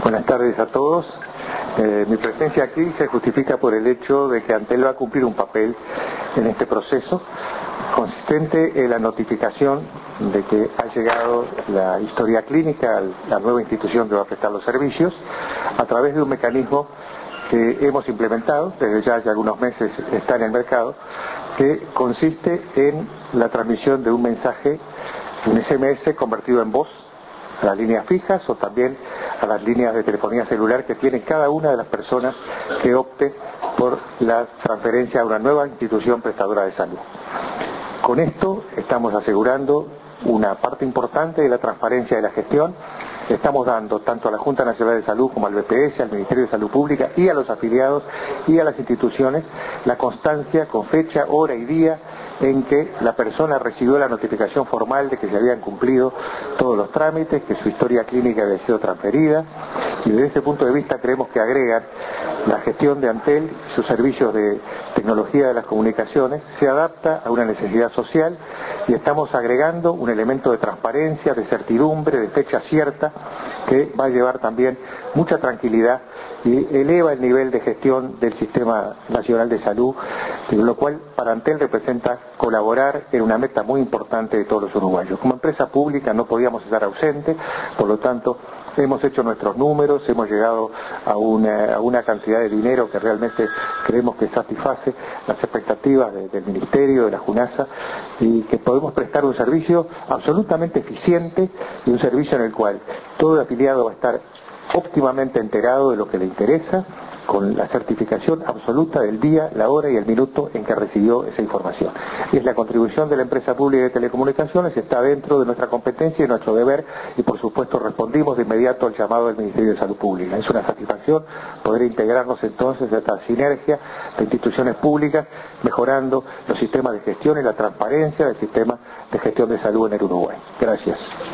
Buenas tardes a todos. Mi presencia aquí se justifica por el hecho de que Antel va a cumplir un papel en este proceso consistente en la notificación de que ha llegado la historia clínica a la nueva institución que va a prestar los servicios a través de un mecanismo que hemos implementado, desde ya hace algunos meses está en el mercado, que consiste en la transmisión de un mensaje, un SMS convertido en voz, a las líneas fijas o también a las líneas de telefonía celular que tiene cada una de las personas que opte por la transferencia a una nueva institución prestadora de salud. Con esto estamos asegurando una parte importante de la transparencia de la gestión. Estamos dando tanto a la Junta Nacional de Salud como al BPS, al Ministerio de Salud Pública y a los afiliados y a las instituciones la constancia con fecha, hora y día en que la persona recibió la notificación formal de que se habían cumplido todos los trámites, que su historia clínica había sido transferida, y desde ese punto de vista creemos que agregan la gestión de Antel, sus servicios de tecnología de las comunicaciones, se adapta a una necesidad social y estamos agregando un elemento de transparencia, de certidumbre, de fecha cierta, que va a llevar también mucha tranquilidad y eleva el nivel de gestión del Sistema Nacional de Salud, lo cual para Antel representa colaborar en una meta muy importante de todos los uruguayos. Como empresa pública no podíamos estar ausentes, por lo tanto hemos hecho nuestros números, hemos llegado a una cantidad de dinero que realmente creemos que satisface las expectativas del Ministerio, de la JUNASA, y que podemos prestar un servicio absolutamente eficiente y un servicio en el cual todo afiliado va a estar óptimamente enterado de lo que le interesa, con la certificación absoluta del día, la hora y el minuto en que recibió esa información. Y es la contribución de la empresa pública de telecomunicaciones, está dentro de nuestra competencia y nuestro deber, y por supuesto respondimos de inmediato al llamado del Ministerio de Salud Pública. Es una satisfacción poder integrarnos entonces a esta sinergia de instituciones públicas, mejorando los sistemas de gestión y la transparencia del sistema de gestión de salud en el Uruguay. Gracias.